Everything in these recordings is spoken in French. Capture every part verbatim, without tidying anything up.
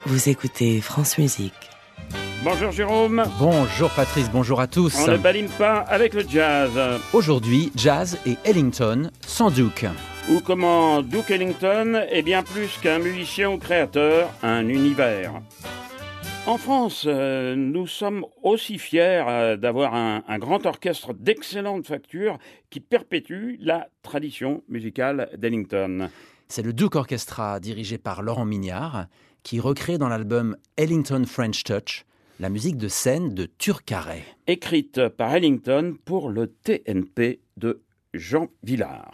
Vous écoutez France Musique. Bonjour Jérôme. Bonjour Patrice, bonjour à tous. On ne badine pas avec le jazz. Aujourd'hui, jazz et Ellington sans Duke. Ou comment Duke Ellington est bien plus qu'un musicien ou créateur, un univers. En France, euh, nous sommes aussi fiers euh, d'avoir un, un grand orchestre d'excellente facture qui perpétue la tradition musicale d'Ellington. C'est le Duke Orchestra dirigé par Laurent Mignard qui recrée dans l'album Ellington French Touch la musique de scène de Turcaret. Écrite par Ellington pour le T N P de Jean Vilar.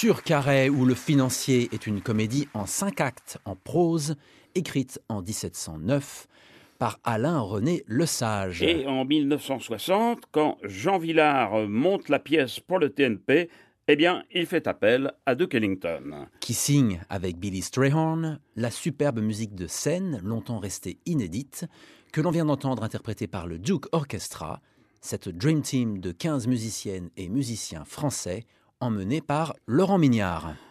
Turcaret ou Le Financier est une comédie en cinq actes en prose, écrite en dix-sept cent neuf par Alain-René Lesage. Et en mille neuf cent soixante, quand Jean Vilar monte la pièce pour le T N P, eh bien, il fait appel à Duke Ellington. Qui signe avec Billy Strayhorn la superbe musique de scène, longtemps restée inédite, que l'on vient d'entendre interprétée par le Duke Orchestra, cette Dream Team de quinze musiciennes et musiciens français, emmenée par Laurent Mignard.